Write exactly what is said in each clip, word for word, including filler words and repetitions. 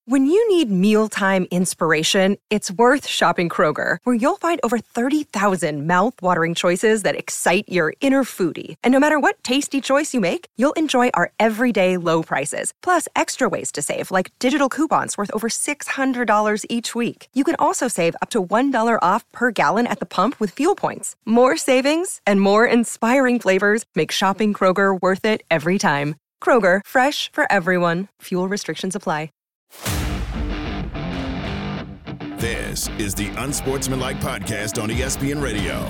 When you need mealtime inspiration, it's worth shopping Kroger, where you'll find over thirty thousand mouth-watering choices that excite your inner foodie. And no matter what tasty choice you make, you'll enjoy our everyday low prices, plus extra ways to save, like digital coupons worth over six hundred dollars each week. You can also save up to one dollar off per gallon at the pump with fuel points. More savings and more inspiring flavors make shopping Kroger worth it every time. Kroger, fresh for everyone. Fuel restrictions apply. This is the Unsportsmanlike Podcast on E S P N Radio.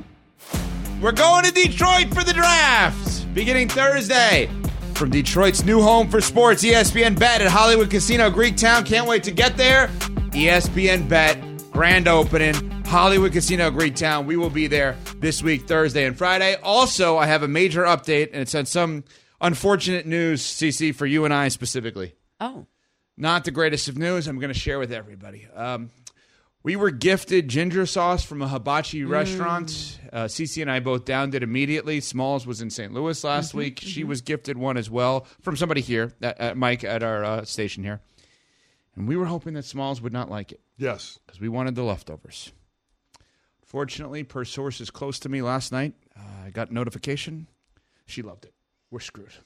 We're going to Detroit for the draft, beginning Thursday. From Detroit's new home for sports, E S P N Bet at Hollywood Casino Greektown. Can't wait to get there. E S P N Bet, grand opening, Hollywood Casino Greektown. We will be there this week, Thursday and Friday. Also, I have a major update, and it's on some unfortunate news, Cece, for you and I specifically. Oh. Not the greatest of news. I'm going to share with everybody. Um, we were gifted ginger sauce from a hibachi mm. restaurant. Uh, Cece and I both downed it immediately. Smalls was in Saint Louis last mm-hmm, week. Mm-hmm. She was gifted one as well from somebody here, at, at Mike, at our uh, station here. And we were hoping that Smalls would not like it. Yes. Because we wanted the leftovers. Fortunately, per sources close to me last night, uh, I got notification. She loved it. We're screwed.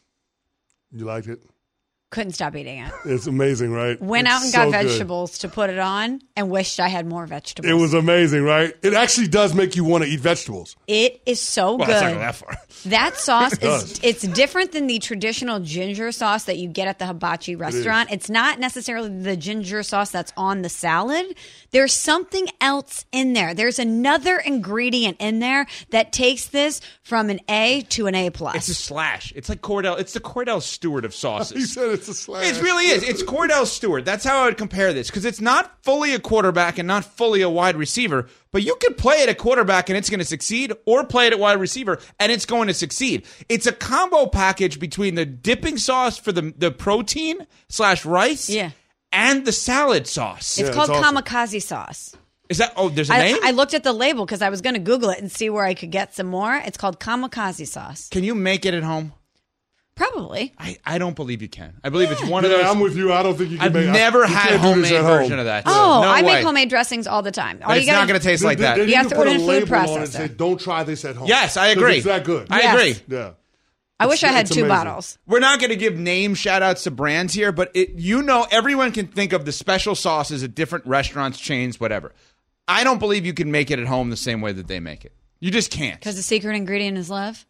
You liked it? Couldn't stop eating it. It's amazing, right? Went it's out and so got vegetables good. to put it on and wished I had more vegetables. It was amazing, right? It actually does make you want to eat vegetables. It is so well, good. That's not go that far. That sauce it is it's different than the traditional ginger sauce that you get at the hibachi restaurant. It it's not necessarily the ginger sauce that's on the salad. There's something else in there. There's another ingredient in there that takes this from an A to an A plus. It's a slash. It's like Cordell. It's the Cordell Stewart of sauces. He said it's a slash. It really is. It's Cordell Stewart. That's how I would compare this, because it's not fully a quarterback and not fully a wide receiver, but you could play it at quarterback and it's going to succeed, or play it at wide receiver and it's going to succeed. It's a combo package between the dipping sauce for the, the protein slash rice yeah. and the salad sauce. It's yeah, called it's awesome. kamikaze sauce. Is that, oh, there's a I, name? I looked at the label because I was going to Google it and see where I could get some more. It's called kamikaze sauce. Can you make it at home? Probably. I, I don't believe you can. I believe Yeah. it's one of Yeah, those. I'm with you. I don't think you can I've make never I, you had can't do this homemade at home. version of that. Oh, no I way. make homemade dressings all the time. All But you it's gotta, not going to taste like They- that. they You need have to put put a it in food label on it and processor. say, don't try this at home. Yes, I 'Cause agree. It's that good. I Yes. agree. Yeah. I wish I had it's two amazing. bottles. We're not going to give name shout outs to brands here, but it, you know, everyone can think of the special sauces at different restaurants, chains, whatever. I don't believe you can make it at home the same way that they make it. You just can't. Because the secret ingredient is love?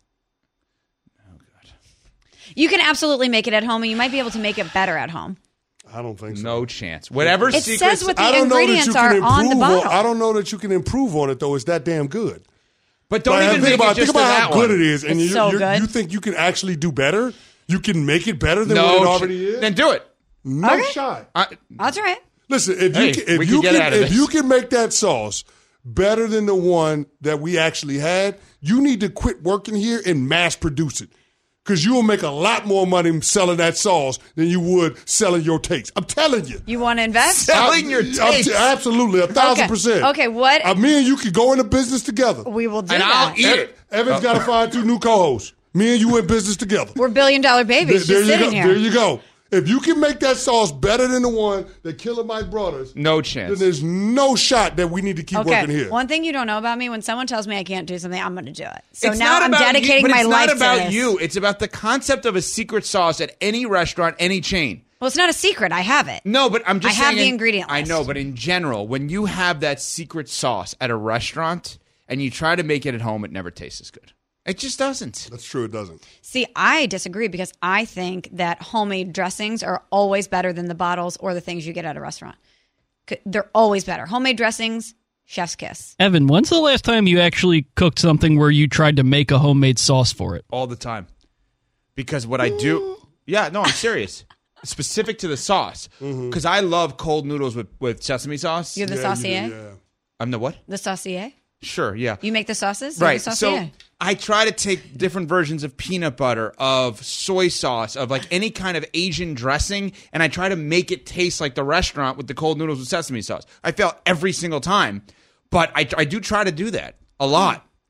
Oh, God. You can absolutely make it at home, and you might be able to make it better at home. I don't think so. No chance. Whatever It secrets. says what the I don't know that ingredients you can are improve on the bottle. I don't know that you can improve on it, though. It's that damn good. but don't Like, even think make about, it just think about to how that good one. it is, and It's you, so you, good. you think you can actually do better? You can make it better than No, what it ch- already is? then do it. No Okay. shot. I, That's all right. Listen, if Hey, you can, if we you can get can, out of if this. you can make that sauce better than the one that we actually had, you need to quit working here and mass produce it. Because you will make a lot more money selling that sauce than you would selling your takes. I'm telling you. You want to invest? Selling your I'm takes. t- absolutely, a thousand Okay. percent. Okay, what- Uh, me and you could go into business together. We will do And that. I'll eat it. Evan's got to find two new co-hosts. Me and you in business together. We're billion dollar babies there, just there you sitting go. here. There you go. If you can make that sauce better than the one that Killer Mike brought us, No then chance. there's no shot that we need to keep Okay, working here. one thing you don't know about me, when someone tells me I can't do something, I'm going to do it. So It's now not I'm about dedicating you, but my it's life not about to this. you. It's about the concept of a secret sauce at any restaurant, any chain. Well, it's not a secret. I have it. No, but I'm just I have saying the in- ingredient I list. know, but in general, when you have that secret sauce at a restaurant and you try to make it at home, it never tastes as good. It just doesn't. That's true, it doesn't. See, I disagree because I think that homemade dressings are always better than the bottles or the things you get at a restaurant. C- They're always better. Homemade dressings, chef's kiss. Evan, when's the last time you actually cooked something where you tried to make a homemade sauce for it? All the time. Because what I do... Yeah, no, I'm serious. Specific to the sauce. Because I love cold noodles with, with sesame sauce. You're the Yeah, you saucier? do, yeah. I'm the what? The saucier? Sure, yeah. You make the sauces? You're Right. the So saucier. I try to take different versions of peanut butter, of soy sauce, of like any kind of Asian dressing, and I try to make it taste like the restaurant with the cold noodles with sesame sauce. I fail every single time, but I, I do try to do that a lot.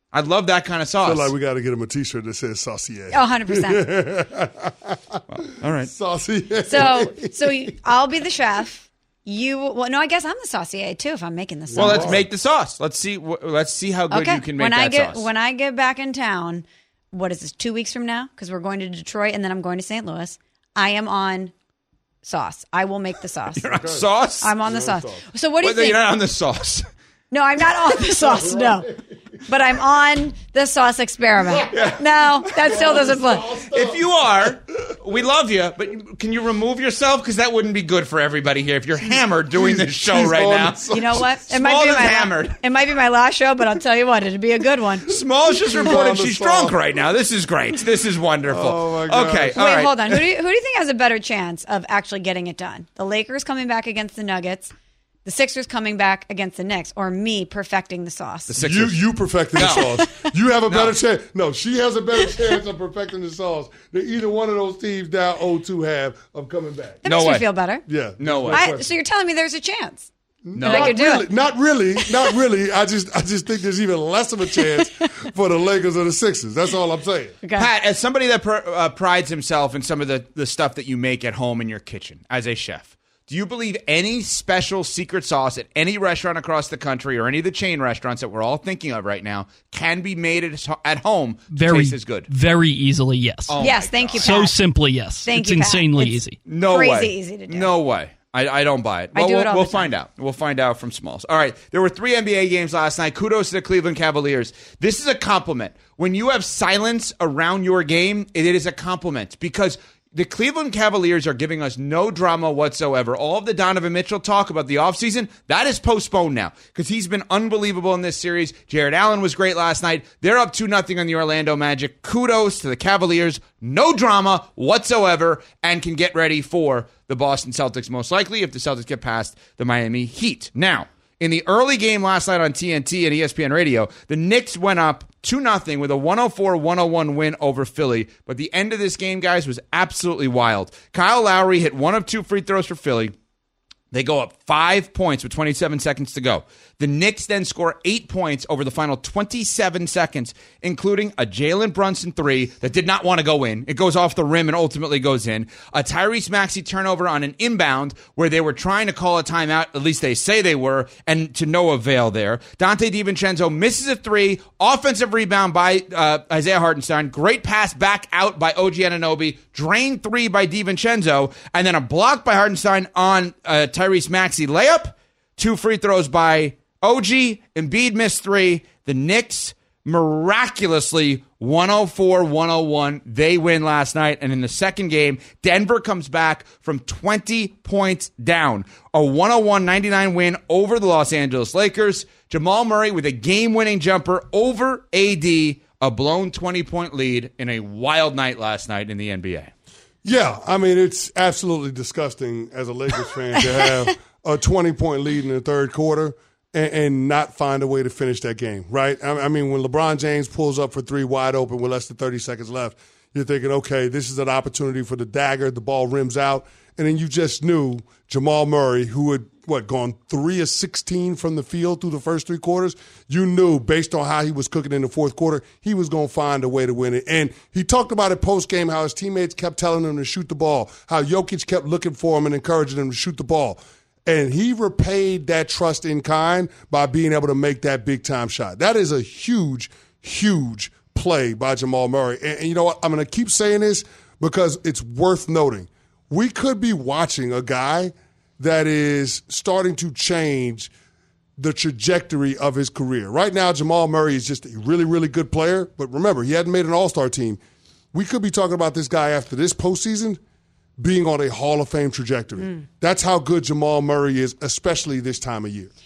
I love that kind of I sauce. feel like we got to get him a T-shirt that says Saucier. Oh, one hundred percent. Well, all right. Saucier. So, so you- I'll be the chef. You, well, no, I guess I'm the saucier too if I'm making the sauce. Well, let's make the sauce. Let's see. wh- Let's see how good okay. you can make when that I get sauce. when I get back in town, what is this? Two weeks from now, because we're going to Detroit and then I'm going to Saint Louis. I am on sauce. I will make the sauce. You're on sauce. I'm on the sauce. So what do you Wait, no, think? you're not on the sauce. No, I'm not on the sauce. No, but I'm on the sauce experiment. No, that still doesn't play. If you are, we love you, but can you remove yourself? Because that wouldn't be good for everybody here if you're hammered doing this show She's right on now. the sauce. You know what? It might Small be is my la- hammered. it might be my last show, but I'll tell you what, it'd be a good one. Small's just She's reported on the she's sauce. drunk right now. This is great. This is wonderful. Oh, my gosh. Okay, all Wait, right. hold on. Who do you, who do you think has a better chance of actually getting it done? The Lakers coming back against the Nuggets, the Sixers coming back against the Knicks, or me perfecting the sauce? The You Sixers. you perfecting the No. sauce. You have a better No. chance. No, she has a better chance of perfecting the sauce than either one of those teams down oh two have of coming back. That No makes way. me feel better. Yeah. No way. I, so you're telling me there's a chance? No. that I Not could do really, it. not really, not really. I just, I just think there's even less of a chance for the Lakers or the Sixers. That's all I'm saying. Okay. Pat, as somebody that pr- uh, prides himself in some of the, the stuff that you make at home in your kitchen as a chef, do you believe any special secret sauce at any restaurant across the country or any of the chain restaurants that we're all thinking of right now can be made at, at home to Very, taste as good? very easily, yes. Oh yes, my thank you, Pat. so simply, yes. Thank it's you, Pat. insanely It's- easy. No Crazy way. easy to do. No way. I, I don't buy it. I Well, do it we'll, all we'll the find out. We'll find out from Smalls. All right. There were three N B A games last night. Kudos to the Cleveland Cavaliers. This is a compliment. When you have silence around your game, it is a compliment because the Cleveland Cavaliers are giving us no drama whatsoever. All of the Donovan Mitchell talk about the offseason, that is postponed now because he's been unbelievable in this series. Jared Allen was great last night. They're up two nothing on the Orlando Magic. Kudos to the Cavaliers. No drama whatsoever and can get ready for the Boston Celtics most likely if the Celtics get past the Miami Heat. Now, in the early game last night on T N T and E S P N Radio, the Knicks went up two nothing with a one oh four one oh one win over Philly. But the end of this game, guys, was absolutely wild. Kyle Lowry hit one of two free throws for Philly. They go up five points with twenty-seven seconds to go. The Knicks then score eight points over the final twenty-seven seconds, including a Jalen Brunson three that did not want to go in. It goes off the rim and ultimately goes in. A Tyrese Maxey turnover on an inbound where they were trying to call a timeout, at least they say they were, and to no avail there. Dante DiVincenzo misses a three. Offensive rebound by uh, Isaiah Hartenstein. Great pass back out by O G Anunoby. Drained three by DiVincenzo. And then a block by Hartenstein on uh, Tyrese Maxey layup. Two free throws by O G. Embiid missed three. The Knicks miraculously one oh four one oh one. They win last night. And in the second game, Denver comes back from twenty points down. A one oh one ninety-nine win over the Los Angeles Lakers. Jamal Murray with a game-winning jumper over A D. A blown twenty-point lead in a wild night last night in the N B A. Yeah, I mean, it's absolutely disgusting as a Lakers fan to have a twenty-point lead in the third quarter and, and not find a way to finish that game, right? I, I mean, when LeBron James pulls up for three wide open with less than thirty seconds left, you're thinking, okay, this is an opportunity for the dagger. The ball rims out. And then you just knew Jamal Murray, who had, what, gone three of sixteen from the field through the first three quarters, you knew based on how he was cooking in the fourth quarter, he was going to find a way to win it. And he talked about it post-game, how his teammates kept telling him to shoot the ball, how Jokic kept looking for him and encouraging him to shoot the ball. And he repaid that trust in kind by being able to make that big-time shot. That is a huge, huge play by Jamal Murray. And, and you know what? I'm going to keep saying this because it's worth noting. We could be watching a guy that is starting to change the trajectory of his career. Right now, Jamal Murray is just a really, really good player. But remember, he hadn't made an all-star team. We could be talking about this guy after this postseason being on a Hall of Fame trajectory. Mm. That's how good Jamal Murray is, especially this time of year.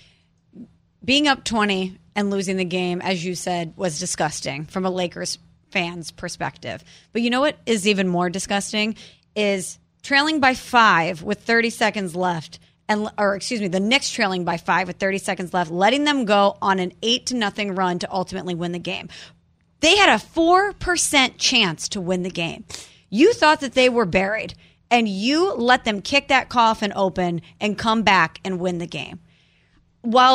Being up twenty and losing the game, as you said, was disgusting from a Lakers fan's perspective. But you know what is even more disgusting is trailing by five with thirty seconds left, and or excuse me, the Knicks trailing by five with thirty seconds left, letting them go on an eight to nothing run to ultimately win the game. They had a four percent chance to win the game. You thought that they were buried, and you let them kick that coffin open and come back and win the game. While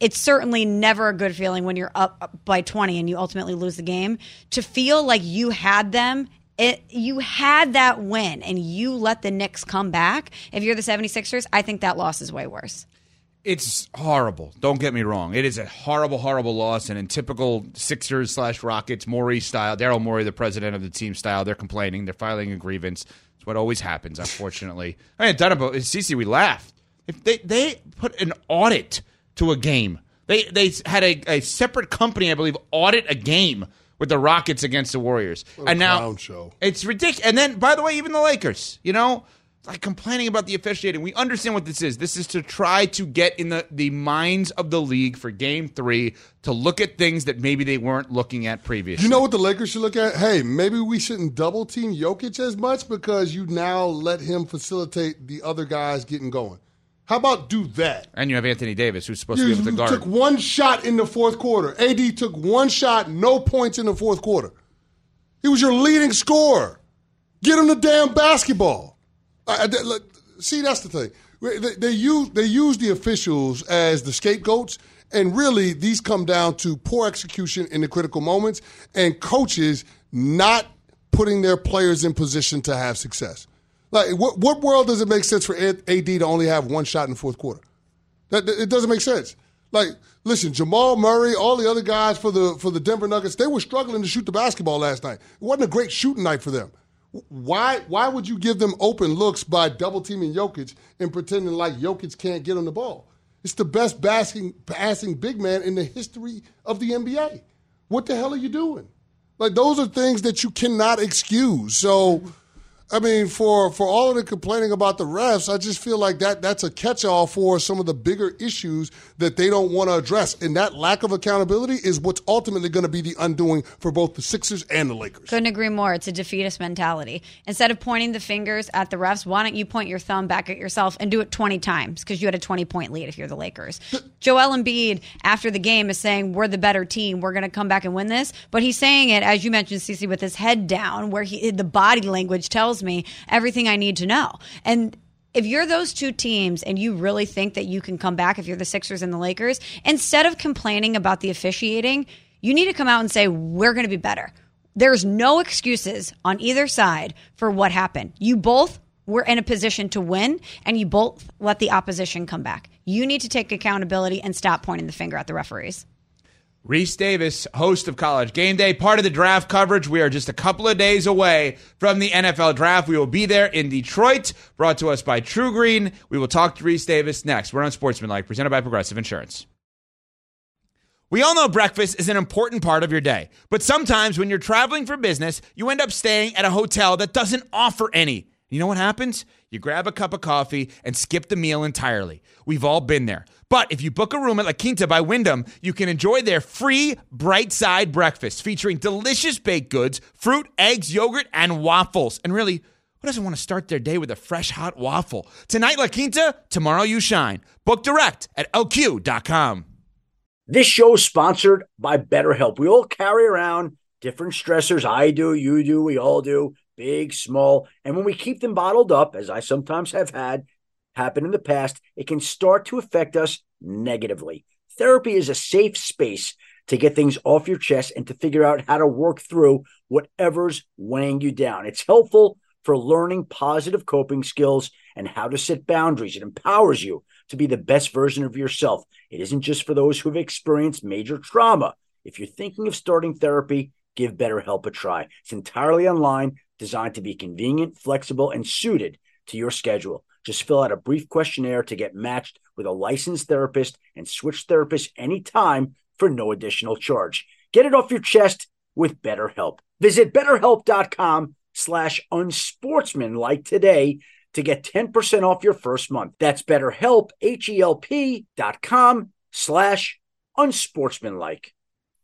it's certainly never a good feeling when you're up by twenty and you ultimately lose the game. To feel like you had them, it, you had that win, and you let the Knicks come back. If you're the seventy-sixers, I think that loss is way worse. It's horrible. Don't get me wrong. It is a horrible, horrible loss. And in typical Sixers slash Rockets, Morey style, Daryl Morey, the president of the team style, they're complaining. They're filing a grievance. It's what always happens, unfortunately. I mean, done about Cece, we laughed. If they, they put an audit to a game. They they had a, a separate company, I believe, audit a game with the Rockets against the Warriors. What a and now clown show. It's ridiculous. And then, by the way, even the Lakers, you know, like complaining about the officiating. We understand what this is. This is to try to get in the, the minds of the league for game three to look at things that maybe they weren't looking at previously. You know what the Lakers should look at? Hey, maybe we shouldn't double team Jokic as much because you now let him facilitate the other guys getting going. How about do that? And you have Anthony Davis, who's supposed You to be able to guard. took one shot in the fourth quarter. A D took one shot, no points in the fourth quarter. He was your leading scorer. Get him the damn basketball. I, I, look, see, that's the thing. They, they, use, they use the officials as the scapegoats, and really these come down to poor execution in the critical moments and coaches not putting their players in position to have success. Like, what, what world does it make sense for A D to only have one shot in the fourth quarter? That, it doesn't make sense. Like, listen, Jamal Murray, all the other guys for the for the Denver Nuggets, they were struggling to shoot the basketball last night. It wasn't a great shooting night for them. Why why would you give them open looks by double-teaming Jokic and pretending like Jokic can't get on the ball? It's the best passing, passing big man in the history of the N B A. What the hell are you doing? Like, those are things that you cannot excuse. So, I mean, for, for all of the complaining about the refs, I just feel like that that's a catch-all for some of the bigger issues that they don't want to address. And that lack of accountability is what's ultimately going to be the undoing for both the Sixers and the Lakers. Couldn't agree more. It's a defeatist mentality. Instead of pointing the fingers at the refs, why don't you point your thumb back at yourself and do it twenty times because you had a twenty-point lead if you're the Lakers. Joel Embiid, after the game, is saying, we're the better team. We're going to come back and win this. But he's saying it, as you mentioned, Cece, with his head down, where he the body language tells me everything I need to know. And if you're those two teams and you really think that you can come back, if you're the Sixers and the Lakers, instead of complaining about the officiating, you need to come out and say, we're going to be better. There's no excuses on either side for what happened. You both were in a position to win, and you both let the opposition come back. You need to take accountability and stop pointing the finger at the referees. Reese Davis, host of College Game Day, part of the draft coverage. We are just a couple of days away from the N F L draft. We will be there in Detroit, brought to us by True Green. We will talk to Reese Davis next. We're on Sportsmanlike, presented by Progressive Insurance. We all know breakfast is an important part of your day, but sometimes when you're traveling for business, you end up staying at a hotel that doesn't offer any. You know what happens? You grab a cup of coffee and skip the meal entirely. We've all been there. But if you book a room at La Quinta by Wyndham, you can enjoy their free Bright Side breakfast featuring delicious baked goods, fruit, eggs, yogurt, and waffles. And really, who doesn't want to start their day with a fresh, hot waffle? Tonight, La Quinta, tomorrow you shine. Book direct at L Q dot com. This show is sponsored by BetterHelp. We all carry around different stressors. I do, you do, we all do, big, small. And when we keep them bottled up, as I sometimes have had happen in the past, it can start to affect us negatively. Therapy is a safe space to get things off your chest and to figure out how to work through whatever's weighing you down. It's helpful for learning positive coping skills and how to set boundaries. It empowers you to be the best version of yourself. It isn't just for those who have experienced major trauma. If you're thinking of starting therapy, give BetterHelp a try. It's entirely online, designed to be convenient, flexible, and suited to your schedule. Just fill out a brief questionnaire to get matched with a licensed therapist and switch therapists anytime for no additional charge. Get it off your chest with BetterHelp. Visit BetterHelp.com slash unsportsmanlike today to get ten percent off your first month. That's BetterHelp, H-E-L-P dot com slash unsportsmanlike.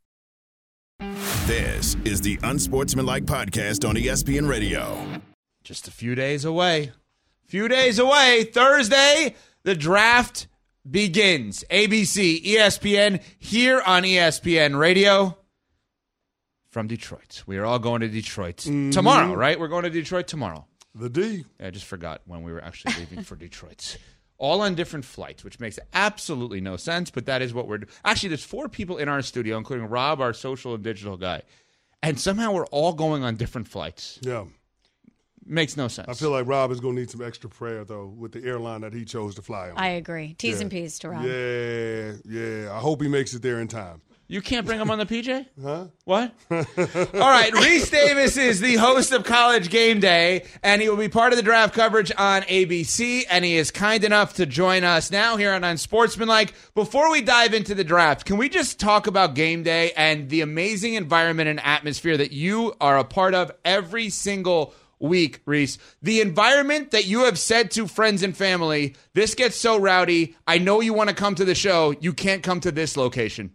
This is the Unsportsmanlike Podcast on E S P N Radio. Just a few days away. Few days away. Thursday, the draft begins. A B C, E S P N, here on E S P N Radio from Detroit. We are all going to Detroit mm-hmm. tomorrow, right? We're going to Detroit tomorrow. The D. I just forgot when we were actually leaving for Detroit. all on different flights, which makes absolutely no sense, but that is what we're doing. Actually, there's four people in our studio, including Rob, our social and digital guy, and somehow we're all going on different flights. Yeah. Makes no sense. I feel like Rob is going to need some extra prayer, though, with the airline that he chose to fly on. I agree. T's yeah. and P's to Rob. Yeah, yeah. I hope he makes it there in time. You can't bring him on the P J? Huh? What? All right, Reese Davis is the host of College Game Day, and he will be part of the draft coverage on A B C, and he is kind enough to join us now here on Unsportsmanlike. Before we dive into the draft, can we just talk about Game Day and the amazing environment and atmosphere that you are a part of every single week, Reese? The environment that you have said to friends and family, this gets so rowdy, I know you want to come to the show, you can't come to this location.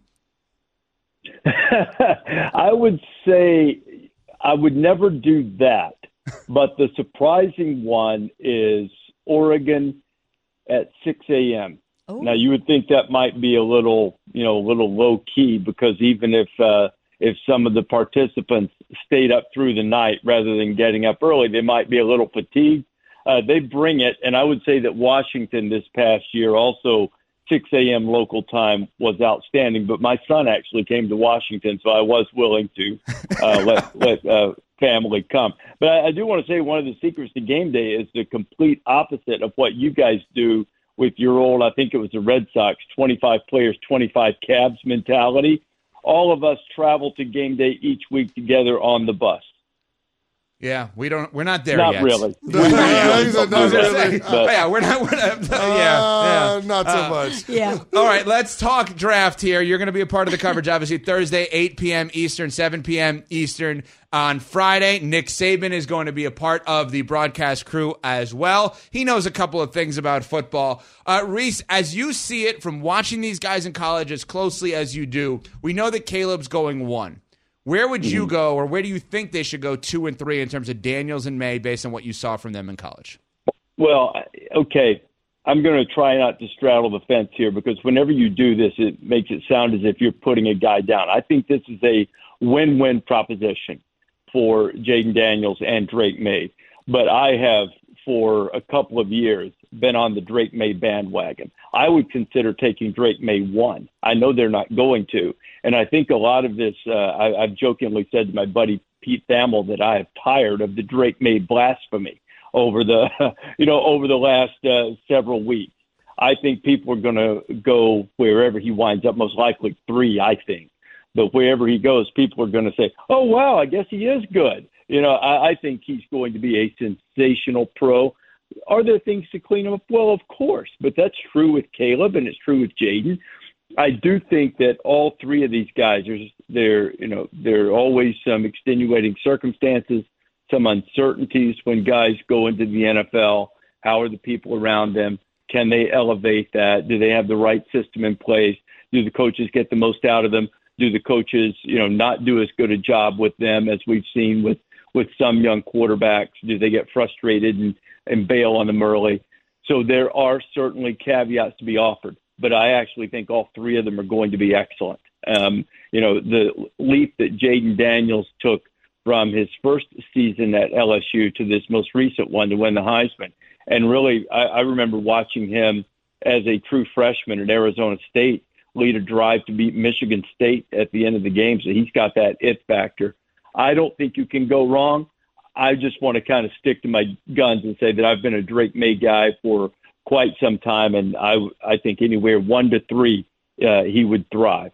I would say I would never do that. But the surprising one is Oregon at six a.m. Oh. Now, you would think that might be a little, you know, a little low key, because even if uh, if some of the participants stayed up through the night rather than getting up early, they might be a little fatigued. Uh, they bring it. And I would say that Washington this past year also six a.m. local time was outstanding, but my son actually came to Washington, so I was willing to uh, let let uh, family come. But I, I do want to say one of the secrets to Game Day is the complete opposite of what you guys do with your old, I think it was the Red Sox, twenty-five players, twenty-five cabs mentality. All of us travel to Game Day each week together on the bus. Yeah, we don't. We're not there not yet. Really. yeah, not really. But, yeah, we're not. We're not uh, yeah, yeah, not so uh, much. Yeah. All right, let's talk draft here. You're going to be a part of the coverage, obviously, Thursday, eight p.m. Eastern, seven p.m. Eastern. On Friday, Nick Saban is going to be a part of the broadcast crew as well. He knows a couple of things about football. Uh, Reese, as you see it from watching these guys in college as closely as you do, we know that Caleb's going one. Where would you go, or where do you think they should go two and three in terms of Daniels and May based on what you saw from them in college? Well, okay, I'm going to try not to straddle the fence here, because whenever you do this, it makes it sound as if you're putting a guy down. I think this is a win-win proposition for Jaden Daniels and Drake May. But I have, for a couple of years, been on the Drake May bandwagon. I would consider taking Drake May one. I know they're not going to. And I think a lot of this, uh, I, I've jokingly said to my buddy Pete Thamel that I am tired of the Drake May blasphemy over the, you know, over the last uh, several weeks. I think people are going to go wherever he winds up, most likely three, I think. But wherever he goes, people are going to say, oh, wow, I guess he is good. You know, I, I think he's going to be a sensational pro. Are there things to clean him up? Well, of course, but that's true with Caleb and it's true with Jaden. I do think that all three of these guys, there's, there, you know, there are always some extenuating circumstances, some uncertainties when guys go into the N F L. How are the people around them? Can they elevate that? Do they have the right system in place? Do the coaches get the most out of them? Do the coaches, you know, not do as good a job with them as we've seen with, with some young quarterbacks? Do they get frustrated and, and bail on them early? So there are certainly caveats to be offered, but I actually think all three of them are going to be excellent. Um, you know, the leap that Jaden Daniels took from his first season at L S U to this most recent one to win the Heisman. And really, I, I remember watching him as a true freshman at Arizona State lead a drive to beat Michigan State at the end of the game. So he's got that it factor. I don't think you can go wrong. I just want to kind of stick to my guns and say that I've been a Drake May guy for quite some time, and I, I think anywhere one to three, uh, he would thrive.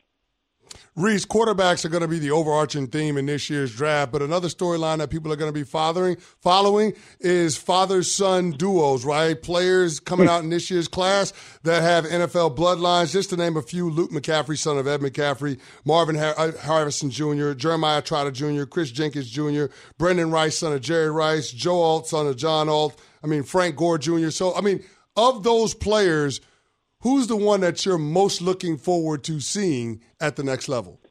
Reese, quarterbacks are going to be the overarching theme in this year's draft, but another storyline that people are going to be fathering, following is father-son duos, right? Players coming out in this year's class that have N F L bloodlines. Just to name a few, Luke McCaffrey, son of Ed McCaffrey, Marvin Har- Harrison Junior, Jeremiah Trotter Junior, Chris Jenkins Junior, Brendan Rice, son of Jerry Rice, Joe Alt, son of John Alt, I mean, Frank Gore Junior So, I mean, of those players, who's the one that you're most looking forward to seeing at the next level?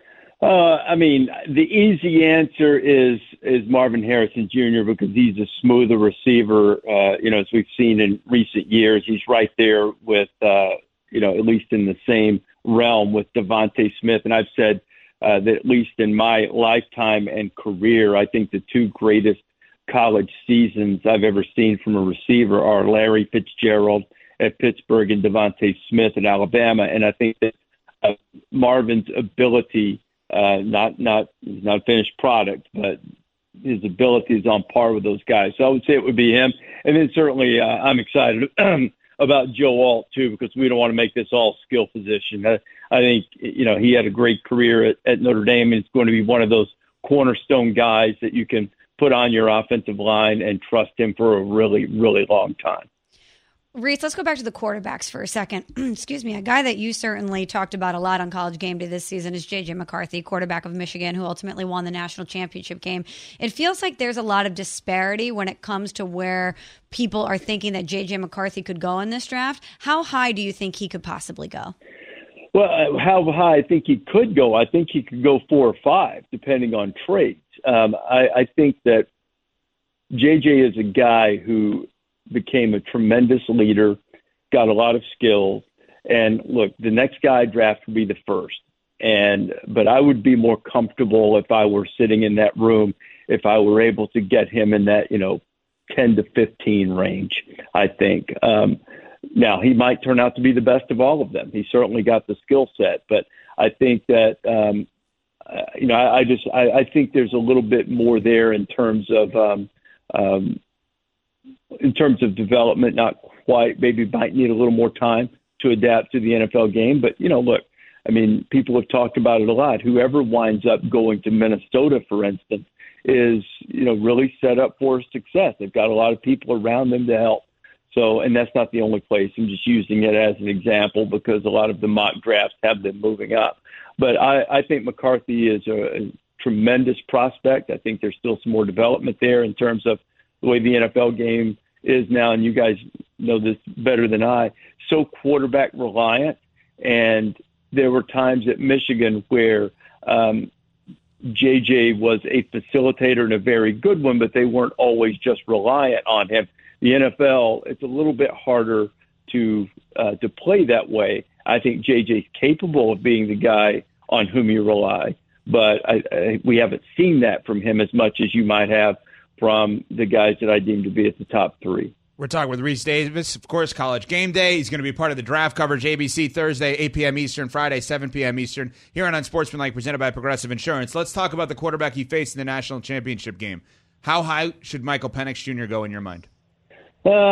Uh, I mean, the easy answer is is Marvin Harrison Junior because he's a smoother receiver. Uh, you know, as we've seen in recent years, he's right there with, uh, you know, at least in the same realm with Devontae Smith. And I've said uh, that at least in my lifetime and career, I think the two greatest college seasons I've ever seen from a receiver are Larry Fitzgerald at Pittsburgh and Devontae Smith at Alabama. And I think that uh, Marvin's ability, uh, not not not finished product, but his ability is on par with those guys. So I would say it would be him. And then certainly uh, I'm excited about Joe Alt, too, because we don't want to make this all skill position. I, I think, you know, he had a great career at, at Notre Dame, and it's going to be one of those cornerstone guys that you can put on your offensive line and trust him for a really, really long time. Reese, let's go back to the quarterbacks for a second. Excuse me. A guy that you certainly talked about a lot on College Game Day this season is J J. McCarthy, quarterback of Michigan, who ultimately won the national championship game. It feels like there's a lot of disparity when it comes to where people are thinking that J J. McCarthy could go in this draft. How high do you think he could possibly go? Well, how high I think he could go, I think he could go four or five, depending on trades. Um, I, I think that J J is a guy who became a tremendous leader, got a lot of skills. And look, the next guy draft would be the first. And but I would be more comfortable if I were sitting in that room, if I were able to get him in that, you know, ten to fifteen range, I think. Um, now, he might turn out to be the best of all of them. He certainly got the skill set. But I think that, um, uh, you know, I, I just I, I think there's a little bit more there in terms of um, um, in terms of development, not quite, maybe might need a little more time to adapt to the N F L game. But, you know, look, I mean, people have talked about it a lot. Whoever winds up going to Minnesota, for instance, is, you know, really set up for success. They've got a lot of people around them to help. So, and that's not the only place. I'm just using it as an example because a lot of the mock drafts have them moving up. But I, I think McCarthy is a, a tremendous prospect. I think there's still some more development there in terms of the way the N F L game is now, and you guys know this better than I, so quarterback reliant. And there were times at Michigan where um, J J was a facilitator and a very good one, but they weren't always just reliant on him. The N F L, it's a little bit harder to uh, to play that way. I think J J's capable of being the guy on whom you rely, but I, I, we haven't seen that from him as much as you might have from the guys that I deem to be at the top three. We're talking with Reese Davis, of course, College Game Day. He's going to be part of the draft coverage, A B C, Thursday, eight p.m. Eastern, Friday, seven p.m. Eastern, here on Unsportsmanlike, presented by Progressive Insurance. Let's talk about the quarterback he faced in the national championship game. How high should Michael Penix Junior go in your mind? Uh,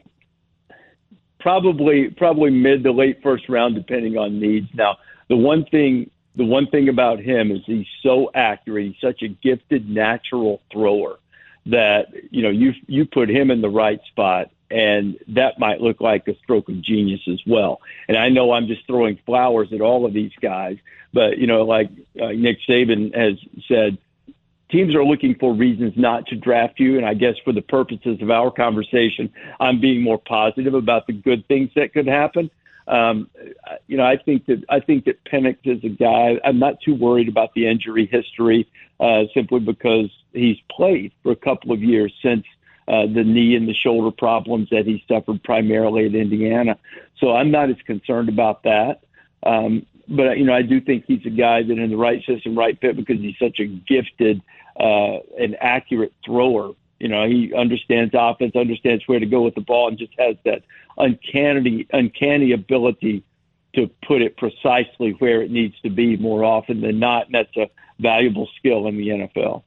probably, probably mid to late first round, depending on needs. Now, the one thing, the one thing about him is he's so accurate. He's such a gifted, natural thrower that, you know, you you put him in the right spot, and that might look like a stroke of genius as well. And I know I'm just throwing flowers at all of these guys, but, you know, like uh, Nick Saban has said, teams are looking for reasons not to draft you, and I guess for the purposes of our conversation, I'm being more positive about the good things that could happen. Um, you know, I think that I think that Penix is a guy. I'm not too worried about the injury history, uh, simply because he's played for a couple of years since uh, the knee and the shoulder problems that he suffered primarily at Indiana. So I'm not as concerned about that. Um, but you know, I do think he's a guy that in the right system, right fit, because he's such a gifted uh, and accurate thrower. You know, he understands offense, understands where to go with the ball, and just has that uncanny, uncanny ability to put it precisely where it needs to be more often than not. And that's a valuable skill in the N F L.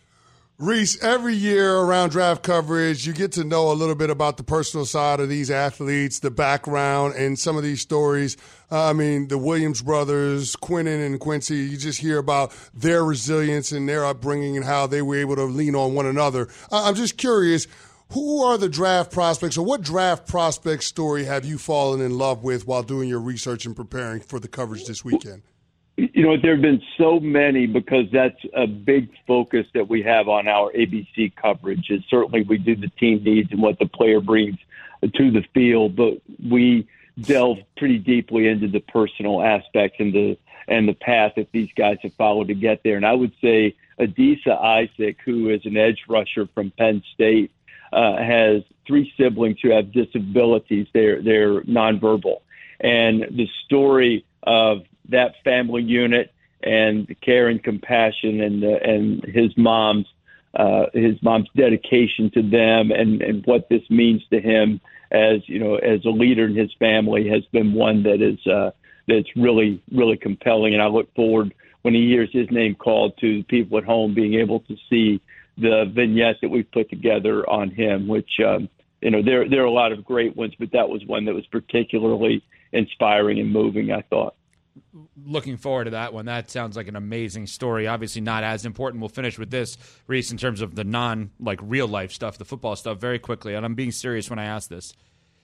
Reese, every year around draft coverage, you get to know a little bit about the personal side of these athletes, the background, and some of these stories. Uh, I mean, the Williams brothers, Quinnen and Quincy, you just hear about their resilience and their upbringing and how they were able to lean on one another. Uh, I'm just curious, who are the draft prospects, or what draft prospect story have you fallen in love with while doing your research and preparing for the coverage this weekend? You know, there have been so many, because that's a big focus that we have on our A B C coverage. Is certainly we do the team needs and what the player brings to the field, but we delve pretty deeply into the personal aspects and the and the path that these guys have followed to get there. And I would say Adisa Isaac, who is an edge rusher from Penn State, uh, has three siblings who have disabilities. They're they're nonverbal, and the story of that family unit and the care and compassion and uh, and his mom's uh, his mom's dedication to them and, and what this means to him as, you know, as a leader in his family has been one that is uh, that's really, really compelling. And I look forward when he hears his name called to the people at home being able to see the vignette that we've put together on him, which, um, you know, there, there are a lot of great ones, but that was one that was particularly inspiring and moving, I thought. Looking forward to that one. That sounds like an amazing story. Obviously not as important. We'll finish with this, Reese, in terms of the non, like, real-life stuff, the football stuff, very quickly, and I'm being serious when I ask this.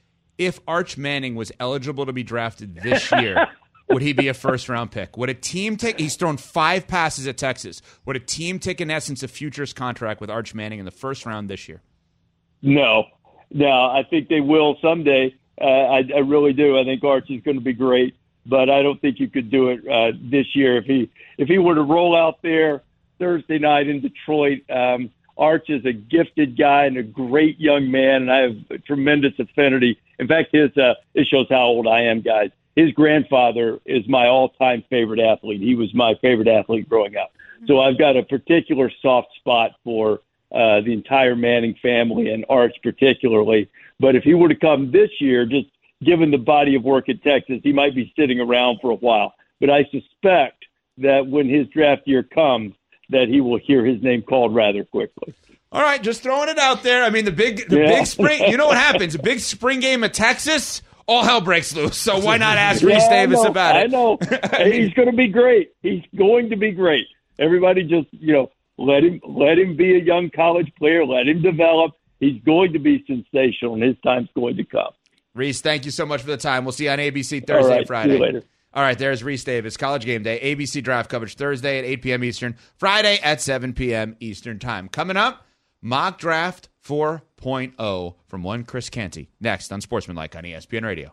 If Arch Manning was eligible to be drafted this year, would he be a first-round pick? Would a team take – he's thrown five passes at Texas. Would a team take, in essence, a futures contract with Arch Manning in the first round this year? No. No, I think they will someday. Uh, I, I really do. I think Arch is going to be great, but I don't think you could do it uh, this year. If he if he were to roll out there Thursday night in Detroit, um, Arch is a gifted guy and a great young man, and I have a tremendous affinity. In fact, his uh, it shows how old I am, guys. His grandfather is my all-time favorite athlete. He was my favorite athlete growing up. So I've got a particular soft spot for uh, the entire Manning family and Arch particularly. But if he were to come this year, just given the body of work at Texas, he might be sitting around for a while. But I suspect that when his draft year comes, that he will hear his name called rather quickly. All right, just throwing it out there. I mean, the big, the Yeah. big spring. You know what happens? A big spring game at Texas, all hell breaks loose. So why not ask Reese Yeah, Davis I know, about it? I know. He's going to be great. He's going to be great. Everybody just, you know, let him let him be a young college player. Let him develop. He's going to be sensational, and his time's going to come. Reese, thank you so much for the time. We'll see you on A B C Thursday, All right, Friday. see you later. All right, there's Reese Davis, College Game Day, A B C Draft coverage Thursday at eight p.m. Eastern, Friday at seven p.m. Eastern Time. Coming up, Mock Draft four point oh from one Chris Canty. Next on Sportsmanlike on E S P N Radio.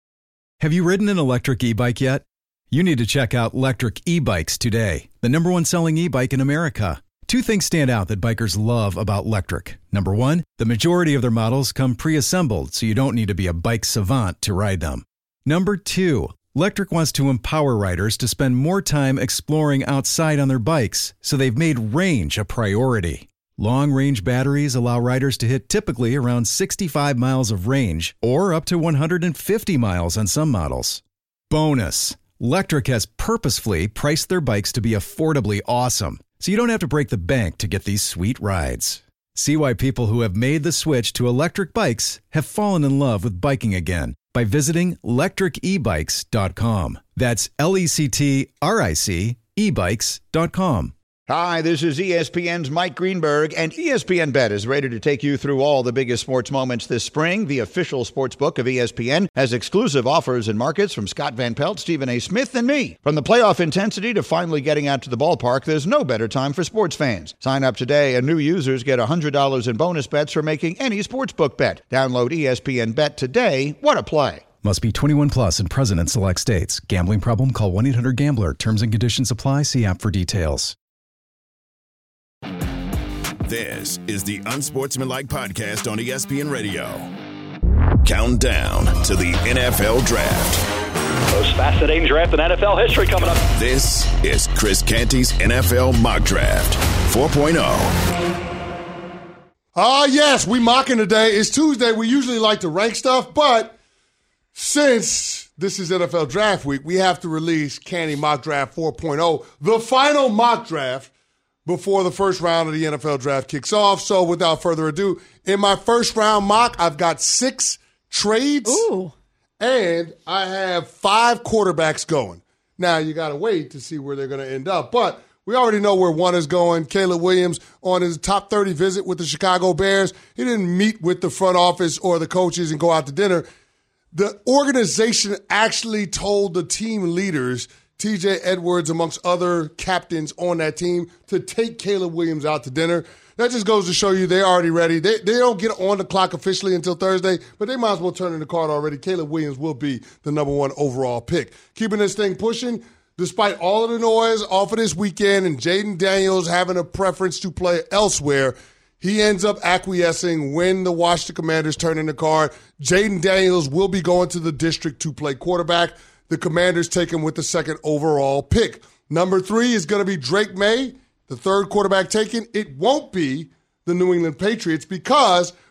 Have you ridden an electric e-bike yet? You need to check out Lectric E-Bikes today, the number one selling e-bike in America. Two things stand out that bikers love about Lectric. Number one, the majority of their models come pre-assembled, so you don't need to be a bike savant to ride them. Number two, Lectric wants to empower riders to spend more time exploring outside on their bikes, so they've made range a priority. Long-range batteries allow riders to hit typically around sixty-five miles of range, or up to one hundred fifty miles on some models. Bonus, Lectric has purposefully priced their bikes to be affordably awesome, so you don't have to break the bank to get these sweet rides. See why people who have made the switch to electric bikes have fallen in love with biking again by visiting lectric e bikes dot com. That's L E C T R I C e bikes dot com. Hi, this is E S P N's Mike Greenberg, and E S P N Bet is ready to take you through all the biggest sports moments this spring. The official sports book of E S P N has exclusive offers and markets from Scott Van Pelt, Stephen A. Smith, and me. From the playoff intensity to finally getting out to the ballpark, there's no better time for sports fans. Sign up today, and new users get one hundred dollars in bonus bets for making any sportsbook bet. Download E S P N Bet today. What a play. Must be twenty-one plus and present in select states. Gambling problem? Call one eight hundred gambler. Terms and conditions apply. See app for details. This is the Unsportsmanlike Podcast on E S P N Radio. Countdown to the N F L Draft. Most fascinating draft in N F L history coming up. This is Chris Canty's N F L Mock Draft four point oh. Ah, yes, we mocking today. It's Tuesday. We usually like to rank stuff, but since this is N F L Draft Week, we have to release Canty Mock Draft four point oh, the final mock draft before the first round of the N F L Draft kicks off. So without further ado, in my first round mock, I've got six trades. Ooh. And I have five quarterbacks going. Now, you got to wait to see where they're going to end up. But we already know where one is going. Caleb Williams on his top thirty visit with the Chicago Bears. He didn't meet with the front office or the coaches and go out to dinner. The organization actually told the team leaders, T J Edwards amongst other captains on that team, to take Caleb Williams out to dinner. That just goes to show you they're already ready. They they don't get on the clock officially until Thursday, but they might as well turn in the card already. Caleb Williams will be the number one overall pick. Keeping this thing pushing, despite all of the noise off of this weekend and Jaden Daniels having a preference to play elsewhere, he ends up acquiescing when the Washington Commanders turn in the card. Jaden Daniels will be going to the district to play quarterback. The Commanders take him with the second overall pick. Number three is going to be Drake May, the third quarterback taken. It won't be the New England Patriots because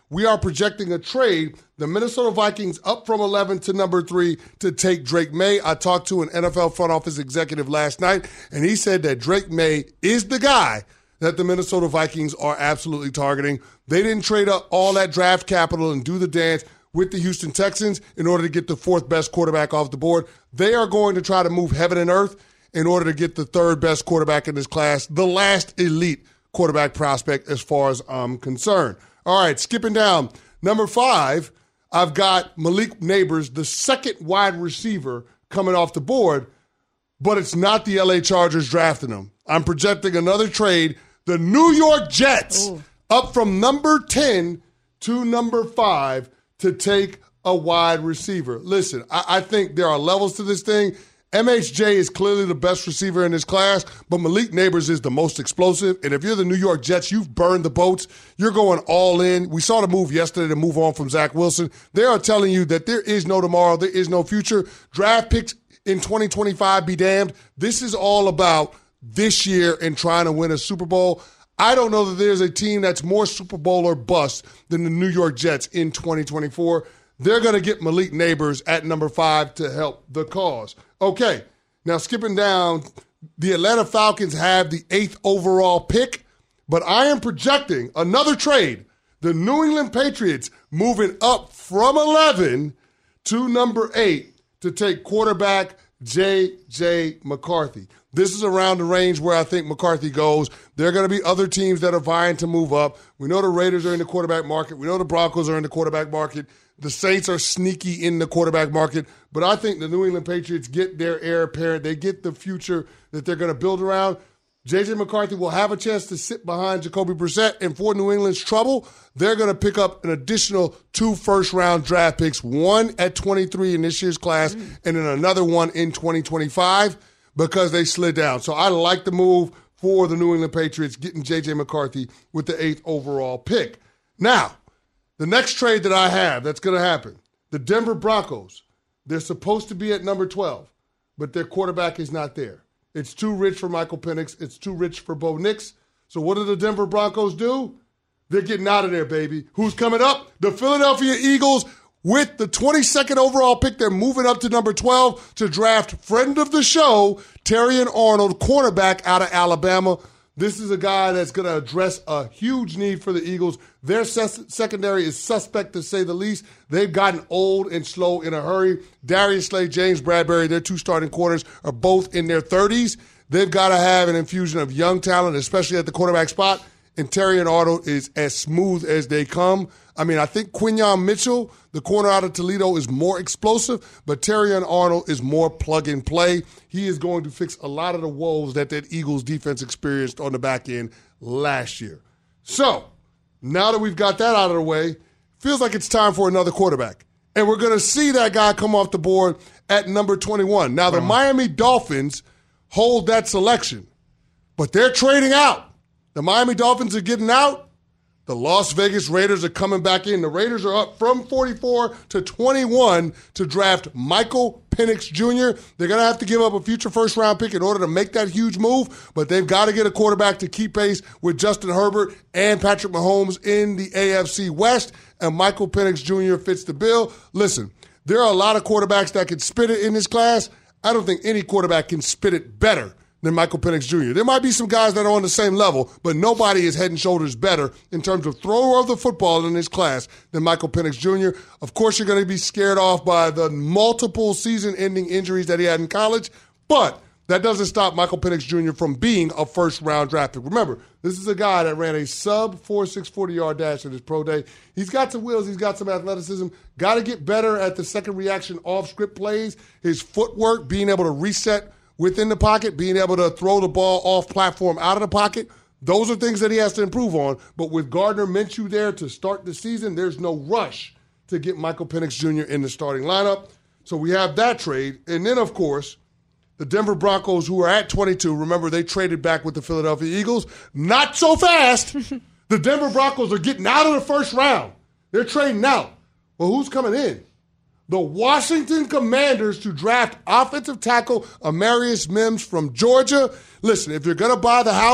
we are projecting a trade. The Minnesota Vikings up from eleven to number three to take Drake May. I talked to an N F L front office executive last night, and he said that Drake May is the guy that the Minnesota Vikings are absolutely targeting. They didn't trade up all that draft capital and do the dance with the Houston Texans in order to get the fourth best quarterback off the board. They are going to try to move heaven and earth in order to get the third best quarterback in this class, the last elite quarterback prospect as far as I'm concerned. All right, skipping down. Number five, I've got Malik Neighbors, the second wide receiver coming off the board, but it's not the L A Chargers drafting him. I'm projecting another trade. The New York Jets Ooh. up from number ten to number five to take a wide receiver. Listen, I, I think there are levels to this thing. M H J is clearly the best receiver in this class, but Malik Neighbors is the most explosive. And if you're the New York Jets, you've burned the boats. You're going all in. We saw the move yesterday to move on from Zach Wilson. They are telling you that there is no tomorrow, there is no future. Draft picks in twenty twenty-five, be damned. This is all about this year and trying to win a Super Bowl. I don't know that there's a team that's more Super Bowl or bust than the New York Jets in twenty twenty-four. They're going to get Malik Neighbors at number five to help the cause. Okay, now skipping down, the Atlanta Falcons have the eighth overall pick, but I am projecting another trade. The New England Patriots moving up from eleven to number eight to take quarterback J J McCarthy. This is around the range where I think McCarthy goes. There are going to be other teams that are vying to move up. We know the Raiders are in the quarterback market. We know the Broncos are in the quarterback market. The Saints are sneaky in the quarterback market. But I think the New England Patriots get their heir apparent. They get the future that they're going to build around. J J McCarthy will have a chance to sit behind Jacoby Brissett. And for New England's trouble, they're going to pick up an additional two first-round draft picks, one at twenty-three in this year's class mm. and then another one in twenty twenty-five because they slid down. So I like the move for the New England Patriots, getting J J McCarthy with the eighth overall pick. Now, the next trade that I have that's going to happen, the Denver Broncos, they're supposed to be at number twelve, but their quarterback is not there. It's too rich for Michael Penix. It's too rich for Bo Nix. So what do the Denver Broncos do? They're getting out of there, baby. Who's coming up? The Philadelphia Eagles with the twenty-second overall pick. They're moving up to number twelve to draft friend of the show, Terrion Arnold, cornerback out of Alabama. This is a guy that's going to address a huge need for the Eagles. Their ses- secondary is suspect, to say the least. They've gotten old and slow in a hurry. Darius Slay, James Bradbury, their two starting corners, are both in their thirties. They've got to have an infusion of young talent, especially at the quarterback spot. And Terrion Arnold is as smooth as they come. I mean, I think Quinyon Mitchell, the corner out of Toledo, is more explosive, but Terrion Arnold is more plug and play. He is going to fix a lot of the woes that that Eagles defense experienced on the back end last year. So, now that we've got that out of the way, feels like it's time for another quarterback. And we're going to see that guy come off the board at number twenty-one. Now, the Miami Dolphins hold that selection, but they're trading out. The Miami Dolphins are getting out. The Las Vegas Raiders are coming back in. The Raiders are up from forty-four to twenty-one to draft Michael Penix Junior They're going to have to give up a future first-round pick in order to make that huge move, but they've got to get a quarterback to keep pace with Justin Herbert and Patrick Mahomes in the A F C West, and Michael Penix Junior fits the bill. Listen, there are a lot of quarterbacks that can spit it in this class. I don't think any quarterback can spit it better than Michael Penix Junior There might be some guys that are on the same level, but nobody is head and shoulders better in terms of thrower of the football in this class than Michael Penix Junior Of course, you're going to be scared off by the multiple season-ending injuries that he had in college, but that doesn't stop Michael Penix Junior from being a first-round draft pick. Remember, this is a guy that ran a sub four six forty-yard dash in his pro day. He's got some wheels. He's got some athleticism. Got to get better at the second reaction off-script plays, his footwork, being able to reset within the pocket, being able to throw the ball off platform out of the pocket. Those are things that he has to improve on. But with Gardner Minshew there to start the season, there's no rush to get Michael Penix Junior in the starting lineup. So we have that trade. And then, of course, the Denver Broncos, who are at twenty-two, remember they traded back with the Philadelphia Eagles. Not so fast. The Denver Broncos are getting out of the first round. They're trading out. Well, who's coming in? The Washington Commanders to draft offensive tackle Amarius Mims from Georgia. Listen, if you're going to buy the house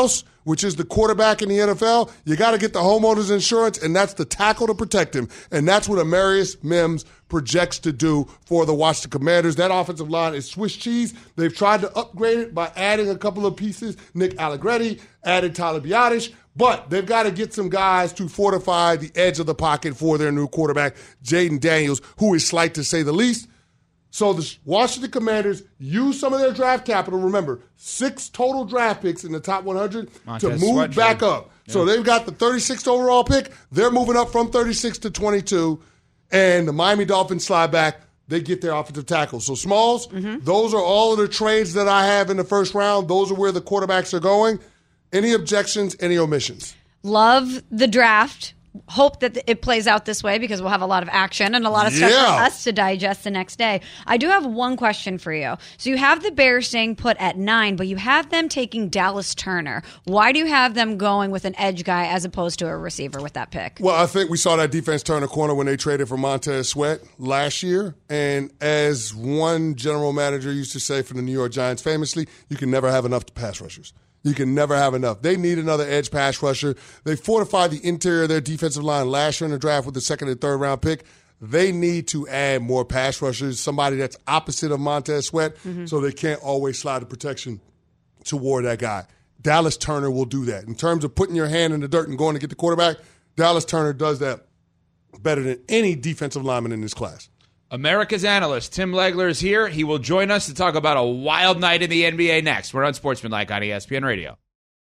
which is the quarterback in the N F L, you got to get the homeowner's insurance, and that's the tackle to protect him. And that's what Amarius Mims projects to do for the Washington Commanders. That offensive line is Swiss cheese. They've tried to upgrade it by adding a couple of pieces. Nick Allegretti, added Tyler Biadasz. But they've got to get some guys to fortify the edge of the pocket for their new quarterback, Jaden Daniels, who is slight to say the least. So the Washington Commanders use some of their draft capital. Remember, six total draft picks in the top one hundred Montez to move Sweat back trade. up. Yeah. So they've got the thirty-sixth overall pick. They're moving up from thirty-six to twenty-two. And the Miami Dolphins slide back. They get their offensive tackle. So, Smalls, mm-hmm. those are all of the trades that I have in the first round. Those are where the quarterbacks are going. Any objections, any omissions? Love the draft. Hope that it plays out this way because we'll have a lot of action and a lot of stuff yeah. for us to digest the next day. I do have one question for you. So you have the Bears staying put at nine, but you have them taking Dallas Turner. Why do you have them going with an edge guy as opposed to a receiver with that pick? Well, I think we saw that defense turn a corner when they traded for Montez Sweat last year. And as one general manager used to say for the New York Giants famously, you can never have enough pass rushers. You can never have enough. They need another edge pass rusher. They fortified the interior of their defensive line last year in the draft with the second and third round pick. They need to add more pass rushers, somebody that's opposite of Montez Sweat, mm-hmm. so they can't always slide the protection toward that guy. Dallas Turner will do that. In terms of putting your hand in the dirt and going to get the quarterback, Dallas Turner does that better than any defensive lineman in this class. America's analyst, Tim Legler, is here. He will join us to talk about a wild night in the N B A next. We're on Sportsmanlike on E S P N Radio.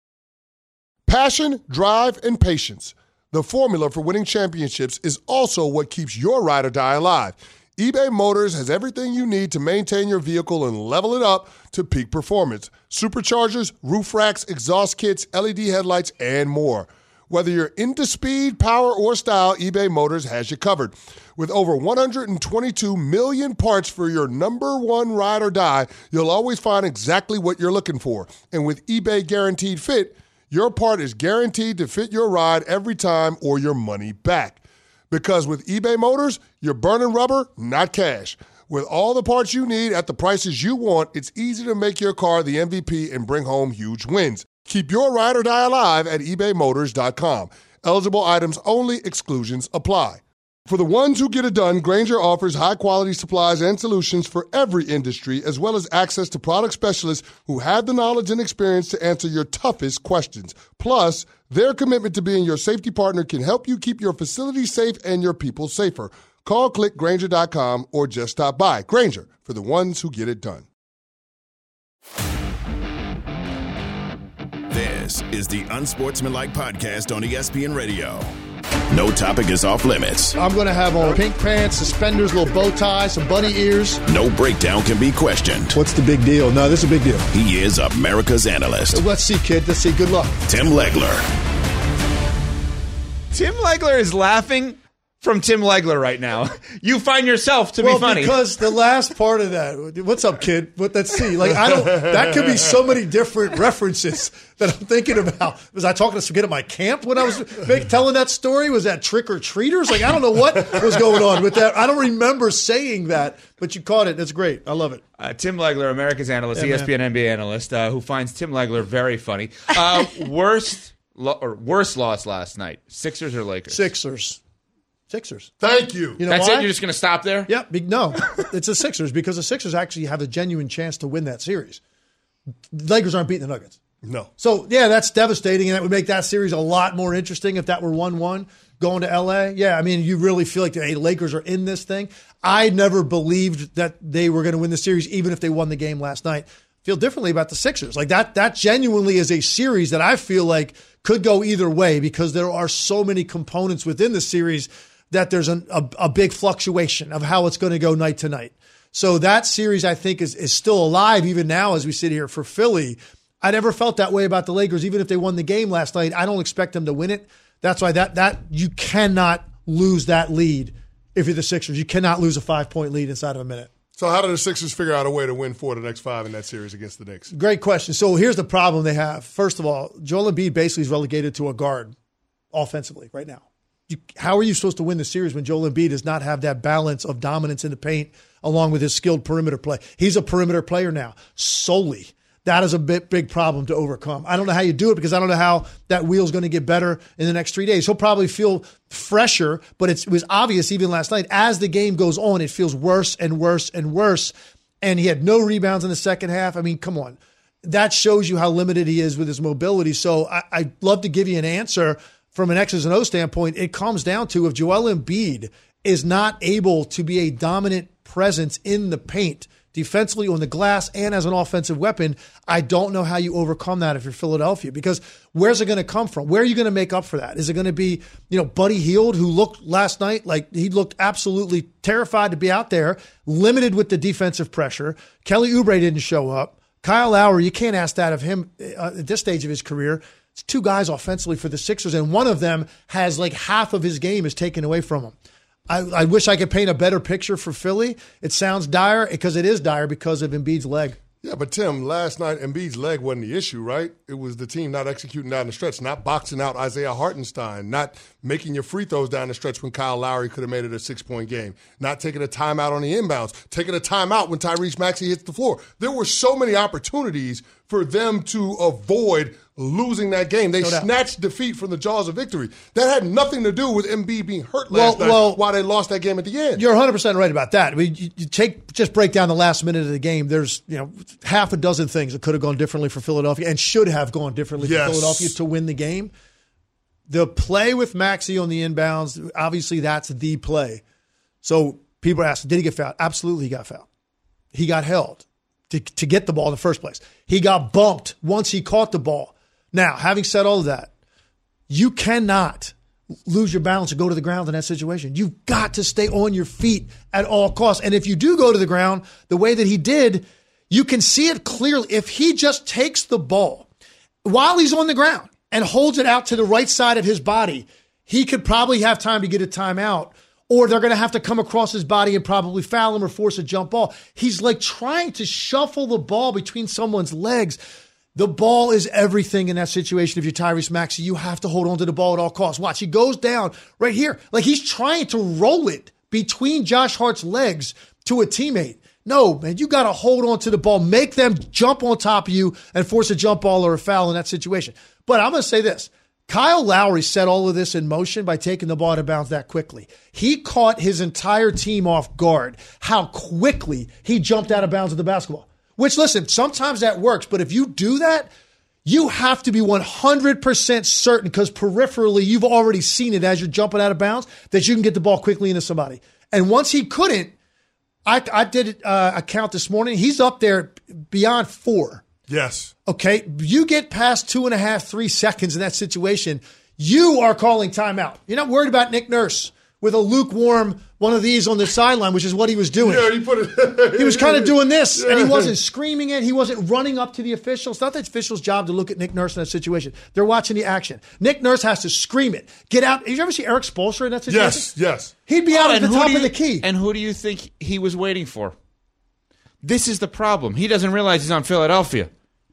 Passion, drive, and patience. The formula for winning championships is also what keeps your ride or die alive. eBay Motors has everything you need to maintain your vehicle and level it up to peak performance. Superchargers, roof racks, exhaust kits, L E D headlights, and more. Whether you're into speed, power, or style, eBay Motors has you covered. With over one hundred twenty-two million parts for your number one ride or die, you'll always find exactly what you're looking for. And with eBay Guaranteed Fit, your part is guaranteed to fit your ride every time or your money back. Because with eBay Motors, you're burning rubber, not cash. With all the parts you need at the prices you want, it's easy to make your car the M V P and bring home huge wins. Keep your ride or die alive at ebay motors dot com. Eligible items only. Exclusions apply. For the ones who get it done, Grainger offers high-quality supplies and solutions for every industry, as well as access to product specialists who have the knowledge and experience to answer your toughest questions. Plus, their commitment to being your safety partner can help you keep your facility safe and your people safer. Call, click Grainger dot com, or just stop by. Grainger, for the ones who get it done. This is the Unsportsmanlike Podcast on E S P N Radio. No topic is off limits. I'm going to have on pink pants, suspenders, little bow tie, some bunny ears. No breakdown can be questioned. What's the big deal? No, this is a big deal. He is America's analyst. Let's see, kid. Let's see. Good luck. Tim Legler. Tim Legler is laughing from Tim Legler right now. You find yourself to well, be funny. Because the last part of that, what's up, kid? What let's see. Like I don't that could be so many different references that I'm thinking about. Was I talking to some kid at my camp when I was telling that story? Was that trick or treaters? Like I don't know what was going on with that. I don't remember saying that, but you caught it. That's great. I love it. Uh, Tim Legler, America's analyst, yeah, E S P N man. N B A analyst, uh, who finds Tim Legler very funny. Uh, worst lo- or worst loss last night, Sixers or Lakers? Sixers. Sixers. Thank you. You know That's why? it? You're just going to stop there? Yeah. Be, no, it's the Sixers because the Sixers actually have a genuine chance to win that series. The Lakers aren't beating the Nuggets. No. So, yeah, that's devastating, and that would make that series a lot more interesting if that were one one going to L A. Yeah, I mean, you really feel like the hey, Lakers are in this thing. I never believed that they were going to win the series, even if they won the game last night. Feel differently about the Sixers. Like that, that genuinely is a series that I feel like could go either way because there are so many components within the series that there's an, a, a big fluctuation of how it's going to go night to night. So that series, I think, is, is still alive even now as we sit here for Philly. I never felt that way about the Lakers, even if they won the game last night. I don't expect them to win it. That's why that that you cannot lose that lead if you're the Sixers. You cannot lose a five-point lead inside of a minute. So how do the Sixers figure out a way to win four of the next five in that series against the Knicks? Great question. So here's the problem they have. First of all, Joel Embiid basically is relegated to a guard offensively right now. You, how are you supposed to win the series when Joel Embiid does not have that balance of dominance in the paint along with his skilled perimeter play? He's a perimeter player now solely. that is a bit big problem to overcome. I don't know how you do it because I don't know how that wheel's going to get better in the next three days. He'll probably feel fresher, but it's, it was obvious even last night. As the game goes on, it feels worse and worse and worse. And he had no rebounds in the second half. I mean, come on. That shows you how limited he is with his mobility. So I, I'd love to give you an answer from an X's and O standpoint. It comes down to if Joel Embiid is not able to be a dominant presence in the paint, defensively on the glass and as an offensive weapon, I don't know how you overcome that if you're Philadelphia, because where's it going to come from? Where are you going to make up for that? Is it going to be, you know, Buddy Hield, who looked last night like he looked absolutely terrified to be out there, limited with the defensive pressure. Kelly Oubre didn't show up. Kyle Lowry, you can't ask that of him uh, at this stage of his career. It's two guys offensively for the Sixers, and one of them has like half of his game is taken away from him. I, I wish I could paint a better picture for Philly. It sounds dire because it is dire because of Embiid's leg. Yeah, but Tim, last night Embiid's leg wasn't the issue, right? It was the team not executing down the stretch, not boxing out Isaiah Hartenstein, not making your free throws down the stretch when Kyle Lowry could have made it a six-point game, not taking a timeout on the inbounds, taking a timeout when Tyrese Maxey hits the floor. There were so many opportunities for them to avoid losing that game. They no snatched defeat from the jaws of victory. That had nothing to do with Embiid being hurt last well, night well, while they lost that game at the end. You're one hundred percent right about that. I mean, you, you take just break down the last minute of the game. There's, you know, half a dozen things that could have gone differently for Philadelphia and should have gone differently yes. for Philadelphia to win the game. The play with Maxey on the inbounds, obviously that's the play. So people are asking, did he get fouled? Absolutely he got fouled. He got held to, to get the ball in the first place. He got bumped once he caught the ball. Now, having said all of that, you cannot lose your balance and go to the ground in that situation. You've got to stay on your feet at all costs. And if you do go to the ground the way that he did, you can see it clearly. If he just takes the ball while he's on the ground and holds it out to the right side of his body, he could probably have time to get a timeout, or they're going to have to come across his body and probably foul him or force a jump ball. He's like trying to shuffle the ball between someone's legs. The ball is everything in that situation. If you're Tyrese Maxey, you have to hold on to the ball at all costs. Watch, he goes down right here. Like he's trying to roll it between Josh Hart's legs to a teammate. No, man, you got to hold on to the ball. Make them jump on top of you and force a jump ball or a foul in that situation. But I'm going to say this. Kyle Lowry set all of this in motion by taking the ball out of bounds that quickly. He caught his entire team off guard, how quickly he jumped out of bounds with the basketball. Which, listen, sometimes that works, but if you do that, you have to be one hundred percent certain, because peripherally you've already seen it as you're jumping out of bounds, that you can get the ball quickly into somebody. And once he couldn't, I, I did uh, a count this morning, he's up there beyond four. Yes. Okay, you get past two and a half, three seconds in that situation, you are calling timeout. You're not worried about Nick Nurse with a lukewarm one of these on the sideline, which is what he was doing. Yeah, he put it. He was kind of doing this, yeah. And he wasn't screaming it. He wasn't running up to the official. It's not the official's job to look at Nick Nurse in that situation. They're watching the action. Nick Nurse has to scream it. Get out. Did you ever see Eric Spoelstra in that situation? Yes, yes. He'd be out oh, at the top you, of the key. And who do you think he was waiting for? This is the problem. He doesn't realize he's on Philadelphia.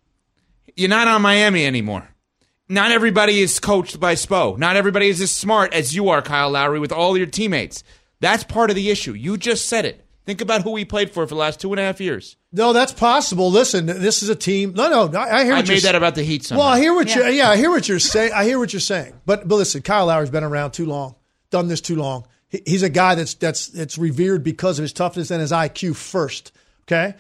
You're not on Miami anymore. Not everybody is coached by Spo. Not everybody is as smart as you are, Kyle Lowry, with all your teammates. That's part of the issue. You just said it. Think about who he played for for the last two and a half years. No, that's possible. Listen, this is a team. No, no, I hear. I what made you're, that about the Heat. Somehow. Well, I hear what yeah. you. Yeah, I hear what you're saying. I hear what you're saying. But but listen, Kyle Lowry's been around too long, done this too long. He, he's a guy that's that's that's revered because of his toughness and his I Q first. Okay,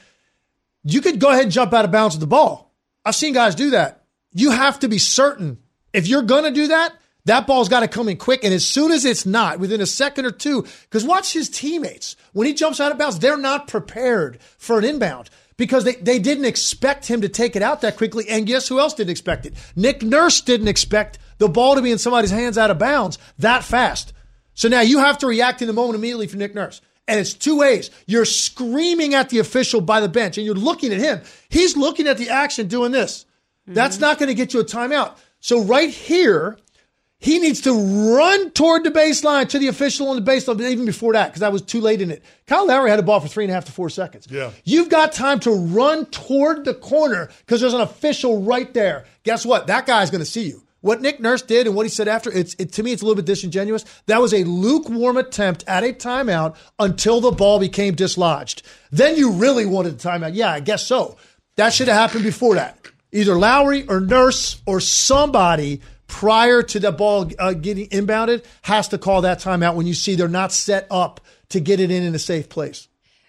you could go ahead and jump out of bounds with the ball. I've seen guys do that. You have to be certain. If you're going to do that, that ball's got to come in quick. And as soon as it's not, within a second or two, because watch his teammates. When he jumps out of bounds, they're not prepared for an inbound because they, they didn't expect him to take it out that quickly. And guess who else didn't expect it? Nick Nurse didn't expect the ball to be in somebody's hands out of bounds that fast. So now you have to react in the moment immediately for Nick Nurse. And it's two ways. You're screaming at the official by the bench, and you're looking at him. He's looking at the action doing this. Mm-hmm. That's not going to get you a timeout. So right here, he needs to run toward the baseline to the official on the baseline, even before that, because I was too late in it. Kyle Lowry had the ball for three and a half to four seconds. Yeah. You've got time to run toward the corner because there's an official right there. Guess what? That guy's going to see you. What Nick Nurse did and what he said after, it's it, to me, it's a little bit disingenuous. That was a lukewarm attempt at a timeout until the ball became dislodged. Then you really wanted a timeout. Yeah, I guess so. That should have happened before that. Either Lowry or Nurse or somebody prior to the ball uh, getting inbounded has to call that timeout when you see they're not set up to get it in in a safe place.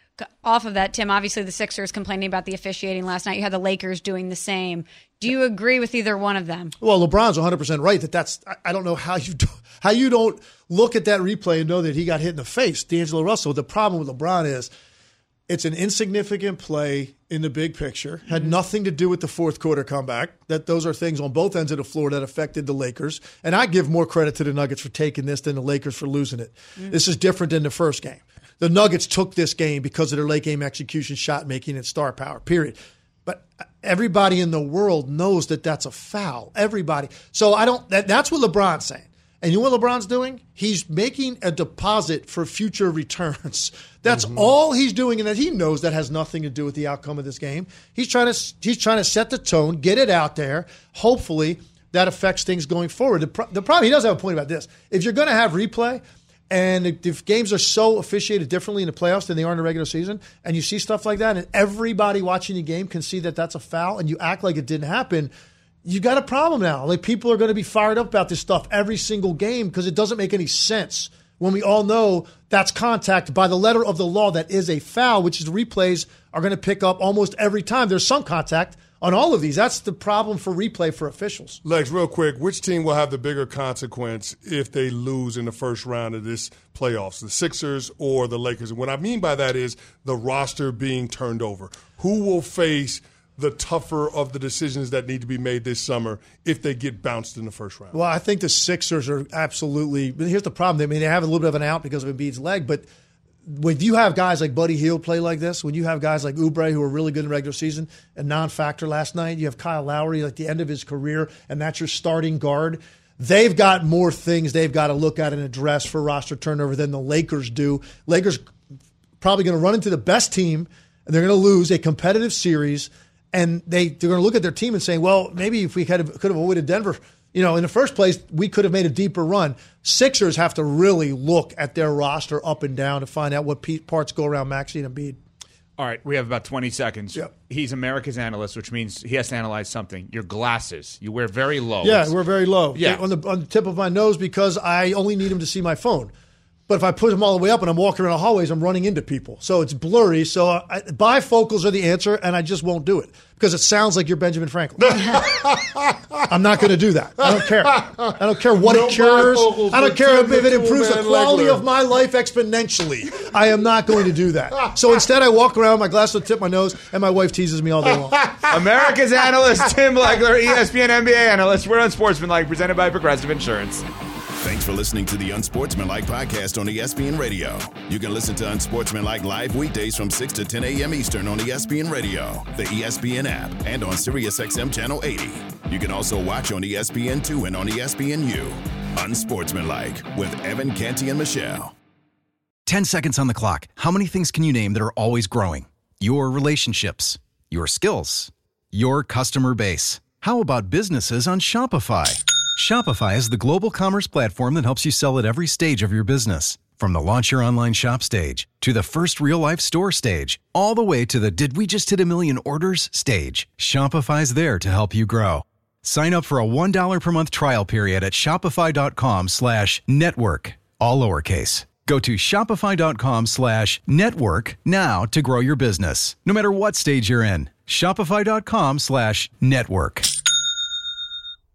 Off of that, Tim, obviously the Sixers complaining about the officiating last night. You had the Lakers doing the same. Do you agree with either one of them? Well, LeBron's one hundred percent right that that's – I don't know how you do, how you don't look at that replay and know that he got hit in the face, D'Angelo Russell. The problem with LeBron is it's an insignificant play in the big picture. Had nothing to do with the fourth quarter comeback. That those are things on both ends of the floor that affected the Lakers. And I give more credit to the Nuggets for taking this than the Lakers for losing it. Mm-hmm. This is different than the first game. The Nuggets took this game because of their late game execution, shot making, and star power, period. But everybody in the world knows that that's a foul. Everybody. So I don't, that, that's what LeBron's saying. And you know what LeBron's doing? He's making a deposit for future returns. That's mm-hmm. all he's doing, and that he knows that has nothing to do with the outcome of this game. He's trying to he's trying to set the tone, get it out there. Hopefully that affects things going forward. The, pro- the problem, he does have a point about this. If you're going to have replay, and if, if games are so officiated differently in the playoffs than they are in the regular season, and you see stuff like that, and everybody watching the game can see that that's a foul, and you act like it didn't happen, you got a problem now. Like, people are going to be fired up about this stuff every single game because it doesn't make any sense when we all know that's contact by the letter of the law that is a foul, which is replays are going to pick up almost every time. There's some contact on all of these. That's the problem for replay for officials. Lex, real quick, which team will have the bigger consequence if they lose in the first round of this playoffs, the Sixers or the Lakers? And what I mean by that is the roster being turned over. Who will face the tougher of the decisions that need to be made this summer if they get bounced in the first round? Well, I think the Sixers are absolutely – here's the problem. I mean, they have a little bit of an out because of Embiid's leg, but when you have guys like Buddy Hield play like this, when you have guys like Oubre who are really good in the regular season, a non-factor last night, you have Kyle Lowry at the end of his career, and that's your starting guard. They've got more things they've got to look at and address for roster turnover than the Lakers do. Lakers probably going to run into the best team, and they're going to lose a competitive series. And they, they're going to look at their team and say, well, maybe if we could have, could have avoided Denver, you know, in the first place, we could have made a deeper run. Sixers have to really look at their roster up and down to find out what parts go around Maxey and Embiid. All right, we have about twenty seconds. Yep. He's America's analyst, which means he has to analyze something. Your glasses, you wear very low. Yeah, we're very low. Yeah. On the, on the tip of my nose because I only need them to see my phone. But if I put them all the way up and I'm walking around the hallways, I'm running into people. So it's blurry. So I, bifocals are the answer, and I just won't do it because it sounds like you're Benjamin Franklin. I'm not going to do that. I don't care. I don't care what no it cures. I don't care if it improves the quality of my life exponentially. I am not going to do that. So instead, I walk around, my glasses will tip my nose, and my wife teases me all day long. America's analyst, Tim Legler, E S P N N B A analyst. We're Unsportsmanlike, presented by Progressive Insurance. Thanks for listening to the Unsportsmanlike podcast on E S P N Radio. You can listen to Unsportsmanlike live weekdays from six to ten a.m. Eastern on E S P N Radio, the E S P N app, and on SiriusXM Channel eighty. You can also watch on E S P N two and on E S P N U. Unsportsmanlike with Evan Canty and Michelle. Ten seconds on the clock. How many things can you name that are always growing? Your relationships, your skills, your customer base. How about businesses on Shopify? Shopify is the global commerce platform that helps you sell at every stage of your business. From the launch your online shop stage to the first real-life store stage, all the way to the did we just hit a million orders stage. Shopify's there to help you grow. Sign up for a one dollar per month trial period at shopify.com slash network, all lowercase. Go to shopify.com slash network now to grow your business, no matter what stage you're in. Shopify.com slash network.